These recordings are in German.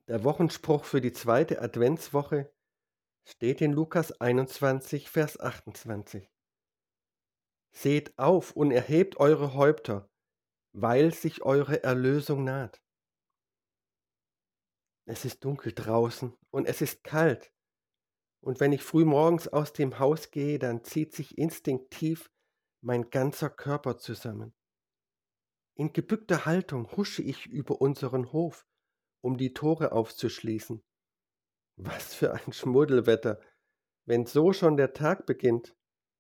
Der Wochenspruch für die zweite Adventswoche steht in Lukas 21, Vers 28. Seht auf und erhebt eure Häupter, weil sich eure Erlösung naht. Es ist dunkel draußen und es ist kalt. Und wenn ich früh morgens aus dem Haus gehe, dann zieht sich instinktiv mein ganzer Körper zusammen. In gebückter Haltung husche ich über unseren Hof, um die Tore aufzuschließen. Was für ein Schmuddelwetter, wenn so schon der Tag beginnt.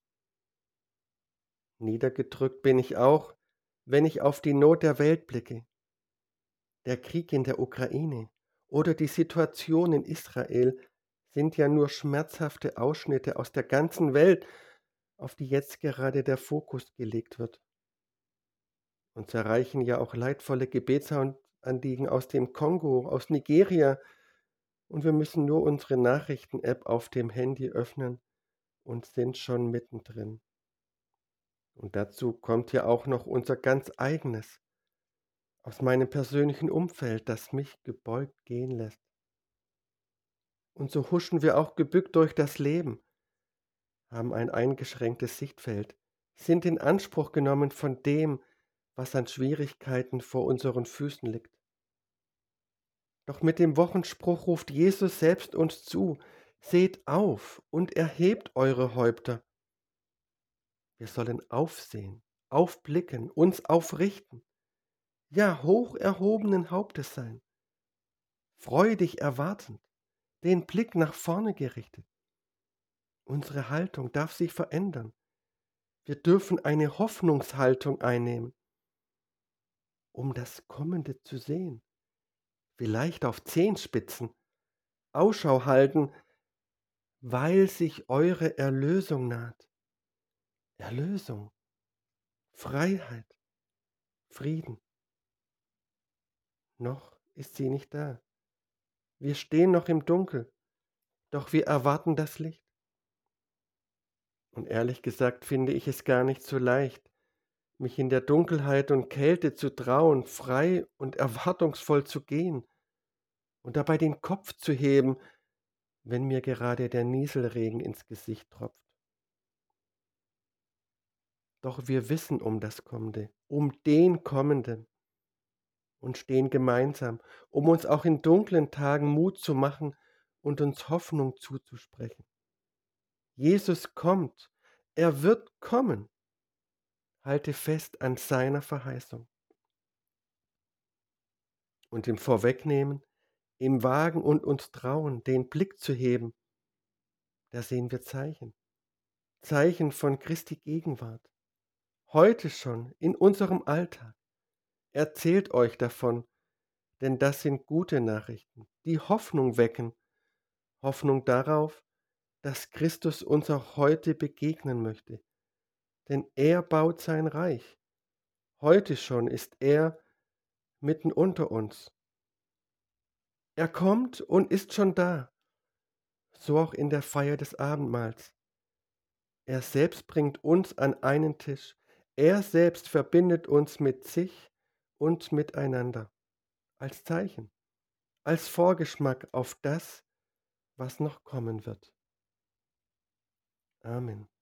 Niedergedrückt bin ich auch, wenn ich auf die Not der Welt blicke. Der Krieg in der Ukraine oder die Situation in Israel sind ja nur schmerzhafte Ausschnitte aus der ganzen Welt, auf die jetzt gerade der Fokus gelegt wird. Uns erreichen ja auch leidvolle Gebetsanliegen aus dem Kongo, aus Nigeria, und wir müssen nur unsere Nachrichten-App auf dem Handy öffnen und sind schon mittendrin. Und dazu kommt ja auch noch unser ganz eigenes, aus meinem persönlichen Umfeld, das mich gebeugt gehen lässt. Und so huschen wir auch gebückt durch das Leben, haben ein eingeschränktes Sichtfeld, sind in Anspruch genommen von dem, was an Schwierigkeiten vor unseren Füßen liegt. Doch mit dem Wochenspruch ruft Jesus selbst uns zu: Seht auf und erhebt eure Häupter. Wir sollen aufsehen, aufblicken, uns aufrichten, ja, hoch erhobenen Hauptes sein, freudig erwartend, den Blick nach vorne gerichtet. Unsere Haltung darf sich verändern. Wir dürfen eine Hoffnungshaltung einnehmen, um das Kommende zu sehen. Vielleicht auf Zehenspitzen, Ausschau halten, weil sich eure Erlösung naht. Erlösung, Freiheit, Frieden. Noch ist sie nicht da. Wir stehen noch im Dunkel, doch wir erwarten das Licht. Und ehrlich gesagt finde ich es gar nicht so leicht, mich in der Dunkelheit und Kälte zu trauen, frei und erwartungsvoll zu gehen und dabei den Kopf zu heben, wenn mir gerade der Nieselregen ins Gesicht tropft. Doch wir wissen um das Kommende, um den Kommenden und stehen gemeinsam, um uns auch in dunklen Tagen Mut zu machen und uns Hoffnung zuzusprechen. Jesus kommt, er wird kommen. Halte fest an seiner Verheißung. Und im Vorwegnehmen, im Wagen und uns trauen, den Blick zu heben, da sehen wir Zeichen. Zeichen von Christi Gegenwart. Heute schon in unserem Alltag. Erzählt euch davon, denn das sind gute Nachrichten, die Hoffnung wecken. Hoffnung darauf, dass Christus uns auch heute begegnen möchte. Denn er baut sein Reich. Heute schon ist er mitten unter uns. Er kommt und ist schon da, so auch in der Feier des Abendmahls. Er selbst bringt uns an einen Tisch. Er selbst verbindet uns mit sich und miteinander. Als Zeichen, als Vorgeschmack auf das, was noch kommen wird. Amen.